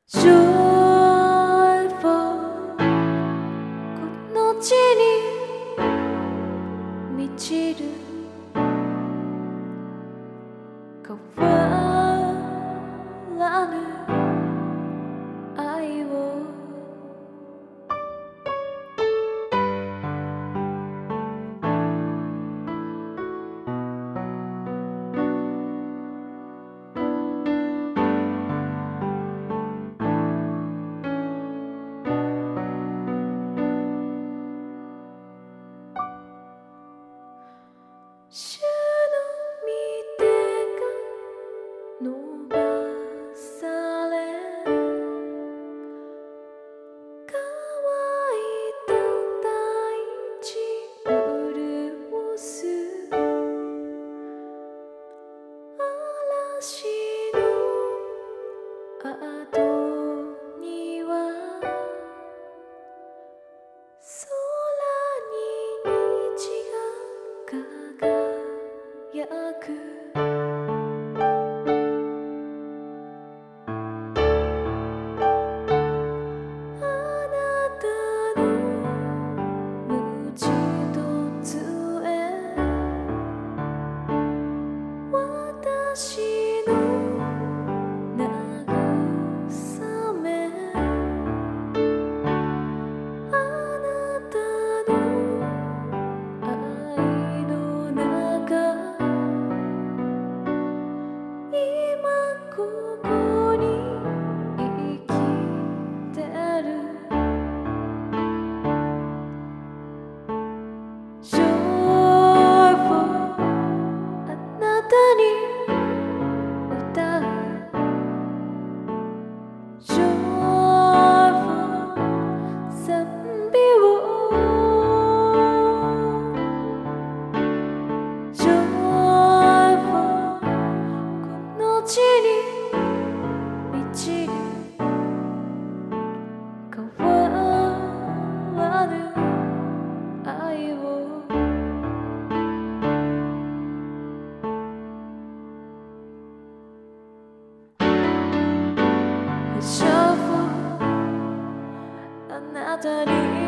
Joyful この地に満ちる変わらぬ愛を主の御手が伸ばされ乾いた大地潤す嵐の後には空に虹が輝くあなたの無事とつへ私の慰めあなたの愛の中今ここに生きてる Joyful あなたに歌う Joyful 賛美を Joyful この地に満ちる変わらぬ愛をJoyful あなたに